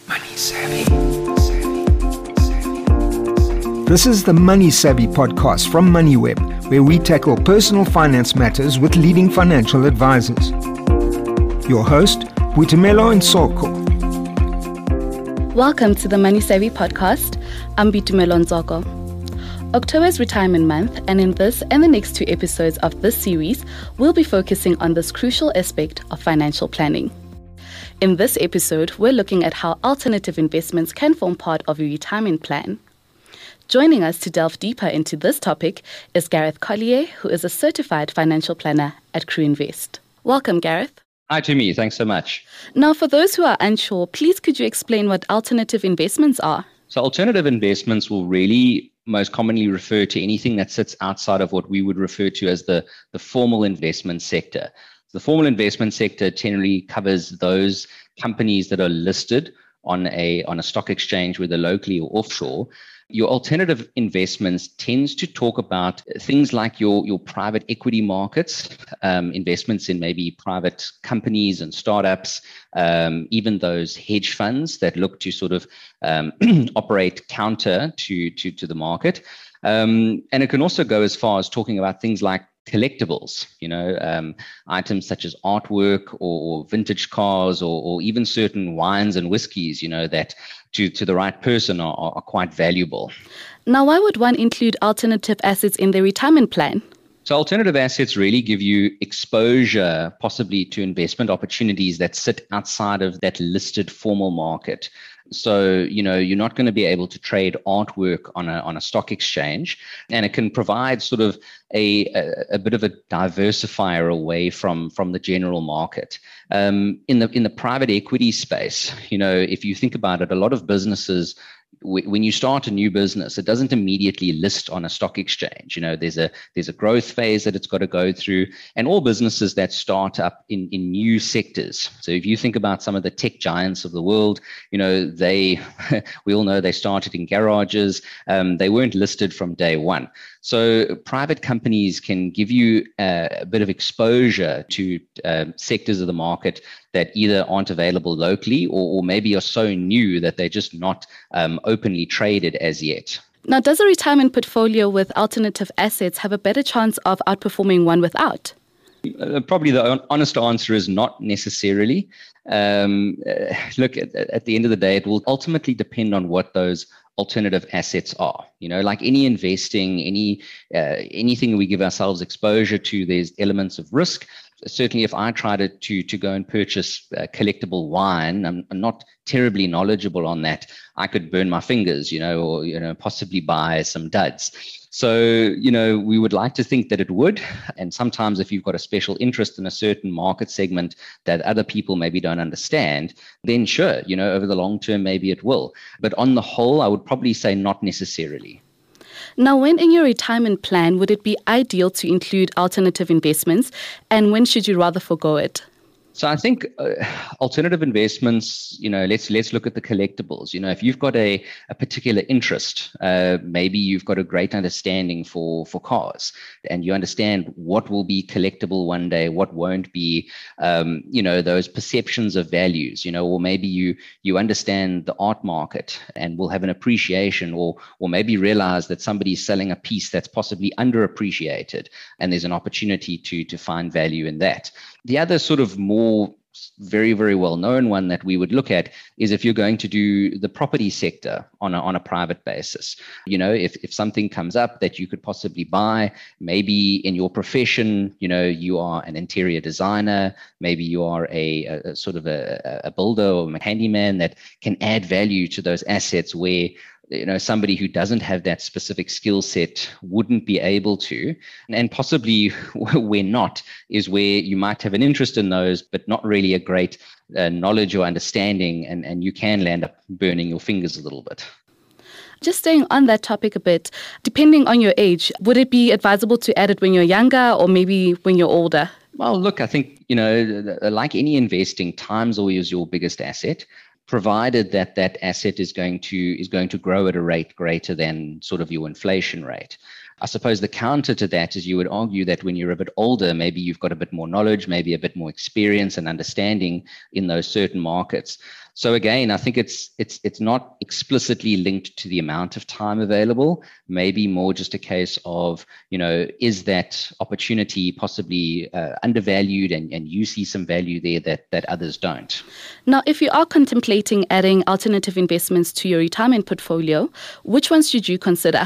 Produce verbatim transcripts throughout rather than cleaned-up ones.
Money Savvy. This is the Money Savvy podcast from MoneyWeb, where we tackle personal finance matters with leading financial advisors. Your host, Boitumelo Ntsoko. Welcome to the Money Savvy podcast. I'm Boitumelo Ntsoko. October is retirement month, and in this and the next two episodes of this series, we'll be focusing on this crucial aspect of financial planning. In this episode, we're looking at how alternative investments can form part of your retirement plan. Joining us to delve deeper into this topic is Gareth Collier, who is a certified financial planner at Crew Invest. Welcome, Gareth. Hi, Jimmy. Thanks so much. Now, for those who are unsure, please could you explain what alternative investments are? So alternative investments will really most commonly refer to anything that sits outside of what we would refer to as the, the formal investment sector. The formal investment sector generally covers those companies that are listed on a, on a stock exchange, whether locally or offshore. Your alternative investments tends to talk about things like your, your private equity markets, um, investments in maybe private companies and startups, um, even those hedge funds that look to sort of um, operate counter to, to, to the market. Um, and it can also go as far as talking about things like collectibles, you know, um, items such as artwork or, or vintage cars or, or even certain wines and whiskies, you know, that to, to the right person are, are quite valuable. Now, why would one include alternative assets in their retirement plan? So alternative assets really give you exposure possibly to investment opportunities that sit outside of that listed formal market. So, you know, you're not going to be able to trade artwork on a on a stock exchange, and it can provide sort of a, a, a bit of a diversifier away from, from the general market. Um, in the in the private equity space, you know, if you think about it, a lot of businesses, when you start a new business, it doesn't immediately list on a stock exchange. You know, there's a there's a growth phase that it's got to go through, and all businesses that start up in, in new sectors. So if you think about some of the tech giants of the world, you know, they we all know they started in garages. Um, they weren't listed from day one. So private companies can give you uh, a bit of exposure to uh, sectors of the market that either aren't available locally or, or maybe are so new that they're just not um, openly traded as yet. Now, does a retirement portfolio with alternative assets have a better chance of outperforming one without? Uh, probably the honest answer is not necessarily. Um, uh, look, at, at the end of the day, it will ultimately depend on what those alternative assets are. You know, like any investing, any uh, anything we give ourselves exposure to, there's elements of risk. Certainly, if I try to to, to go and purchase uh, collectible wine, I'm, I'm not terribly knowledgeable on that. I could burn my fingers, you know, or you know, possibly buy some duds. So, you know, we would like to think that it would. And sometimes if you've got a special interest in a certain market segment that other people maybe don't understand, then sure, you know, over the long term, maybe it will. But on the whole, I would probably say not necessarily. Now, when in your retirement plan, would it be ideal to include alternative investments? And when should you rather forego it? So I think uh, alternative investments, you know, let's let's look at the collectibles. You know, if you've got a, a particular interest, uh, maybe you've got a great understanding for, for cars and you understand what will be collectible one day, what won't be, um, you know, those perceptions of values, you know, or maybe you you understand the art market and will have an appreciation or or maybe realize that somebody's selling a piece that's possibly underappreciated and there's an opportunity to to find value in that. The other sort of more very, very well-known one that we would look at is if you're going to do the property sector on a, on a private basis. You know, if, if something comes up that you could possibly buy, maybe in your profession, you know, you are an interior designer, maybe you are a, a, a sort of a, a builder or a handyman that can add value to those assets where you know, somebody who doesn't have that specific skill set wouldn't be able to. And possibly where not is where you might have an interest in those, but not really a great uh, knowledge or understanding, and, and you can land up burning your fingers a little bit. Just staying on that topic a bit, depending on your age, would it be advisable to add it when you're younger or maybe when you're older? Well, look, I think, you know, like any investing, time's always your biggest asset. provided that that asset is going to is going to grow at a rate greater than sort of your inflation rate. I suppose the counter to that is you would argue that when you're a bit older, maybe you've got a bit more knowledge, maybe a bit more experience and understanding in those certain markets. So again, I think it's it's it's not explicitly linked to the amount of time available, maybe more just a case of, you know, is that opportunity possibly uh, undervalued and, and you see some value there that, that others don't. Now, if you are contemplating adding alternative investments to your retirement portfolio, which ones should you consider?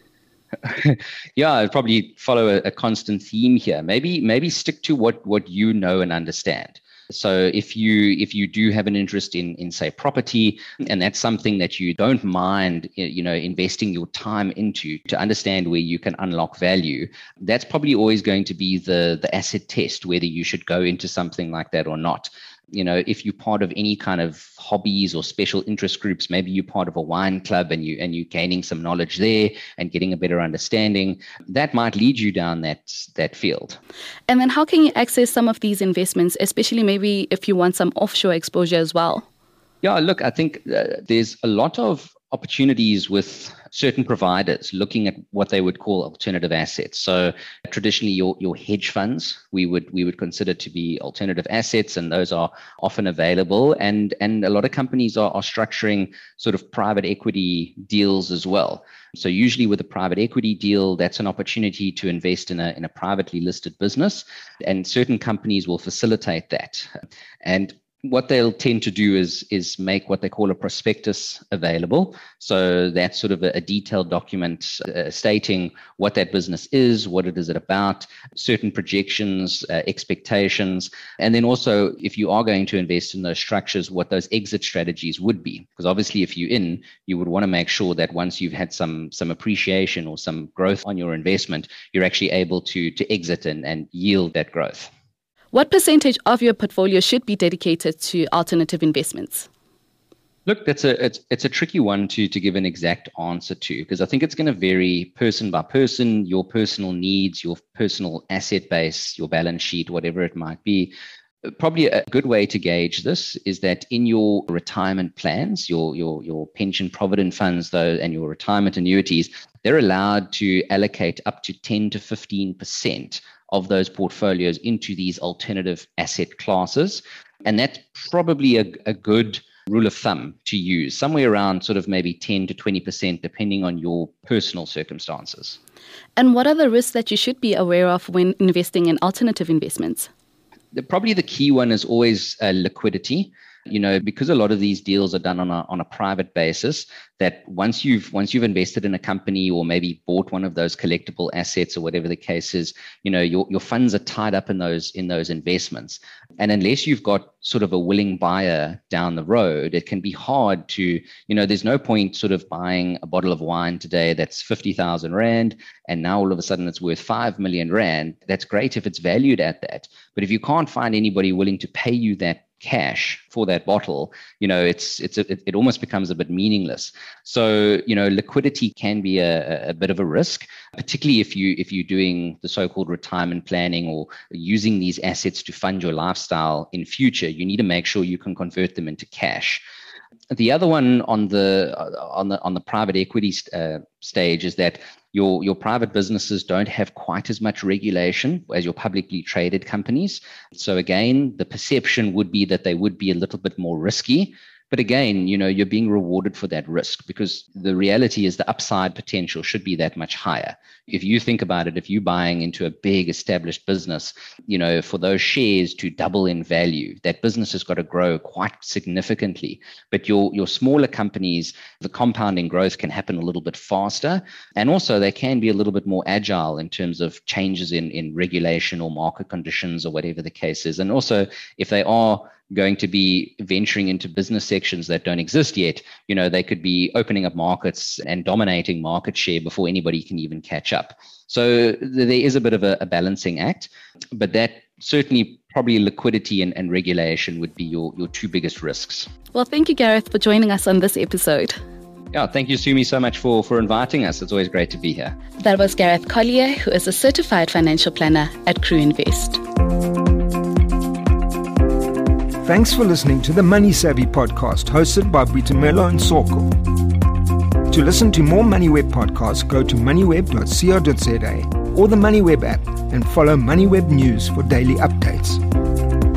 Yeah, I'd probably follow a, a constant theme here. Maybe maybe stick to what, what you know and understand. So if you if you do have an interest in, in say, property, and that's something that you don't mind, you know, investing your time into to understand where you can unlock value, that's probably always going to be the, the asset test, whether you should go into something like that or not. You know, if you're part of any kind of hobbies or special interest groups, maybe you're part of a wine club and you and you're gaining some knowledge there and getting a better understanding, that might lead you down that that field. And then how can you access some of these investments, especially maybe if you want some offshore exposure as well? Yeah, look, I think uh, there's a lot of opportunities with certain providers looking at what they would call alternative assets. So traditionally, your your hedge funds we would we would consider to be alternative assets, and those are often available. And and a lot of companies are, are structuring sort of private equity deals as well. So usually with a private equity deal, that's an opportunity to invest in a in a privately listed business, and certain companies will facilitate that. And what they'll tend to do is is make what they call a prospectus available. So that's sort of a, a detailed document uh, stating what that business is, what it is about, certain projections, uh, expectations, and then also if you are going to invest in those structures, what those exit strategies would be. Because obviously if you're in, you would want to make sure that once you've had some some appreciation or some growth on your investment, you're actually able to to exit and, and yield that growth. What percentage of your portfolio should be dedicated to alternative investments? Look, that's a it's it's a tricky one to to give an exact answer to, because I think it's going to vary person by person, your personal needs, your personal asset base, your balance sheet, whatever it might be. Probably a good way to gauge this is that in your retirement plans, your your your pension provident funds, though, and your retirement annuities, they're allowed to allocate up to ten to fifteen percent of those portfolios into these alternative asset classes. And that's probably a, a good rule of thumb to use, somewhere around sort of maybe ten to twenty percent, depending on your personal circumstances. And what are the risks that you should be aware of when investing in alternative investments? The, probably the key one is always uh, liquidity. You know, because a lot of these deals are done on a on a private basis, that once you've once you've invested in a company or maybe bought one of those collectible assets or whatever the case is, you know, your your funds are tied up in those in those investments. And unless you've got sort of a willing buyer down the road, it can be hard to, you know, there's no point sort of buying a bottle of wine today that's fifty thousand rand and now all of a sudden it's worth five million rand. That's great if it's valued at that. But if you can't find anybody willing to pay you that cash for that bottle, you know, it's it's a, it, it almost becomes a bit meaningless. So, you know, liquidity can be a, a bit of a risk, particularly if you if you're doing the so-called retirement planning or using these assets to fund your lifestyle in future. You need to make sure you can convert them into cash. The other one on the on the on the private equity uh, stage is that your your private businesses don't have quite as much regulation as your publicly traded companies. So again, the perception would be that they would be a little bit more risky. But again, you know, you're being rewarded for that risk, because the reality is the upside potential should be that much higher. If you think about it, if you're buying into a big established business, you know, for those shares to double in value, that business has got to grow quite significantly. But your your smaller companies, the compounding growth can happen a little bit faster. And also they can be a little bit more agile in terms of changes in, in regulation or market conditions or whatever the case is. And also if they are going to be venturing into business sections that don't exist yet, you know, they could be opening up markets and dominating market share before anybody can even catch up. So there is a bit of a, a balancing act, but that certainly probably liquidity and, and regulation would be your, your two biggest risks. Well, thank you, Gareth, for joining us on this episode. Yeah, thank you, Sumi, so much for, for inviting us. It's always great to be here. That was Gareth Collier, who is a certified financial planner at Crew Invest. Thanks for listening to the Money Savvy podcast hosted by Boitumelo and Soko. To listen to more MoneyWeb podcasts, go to moneyweb dot co dot za or the MoneyWeb app and follow MoneyWeb News for daily updates.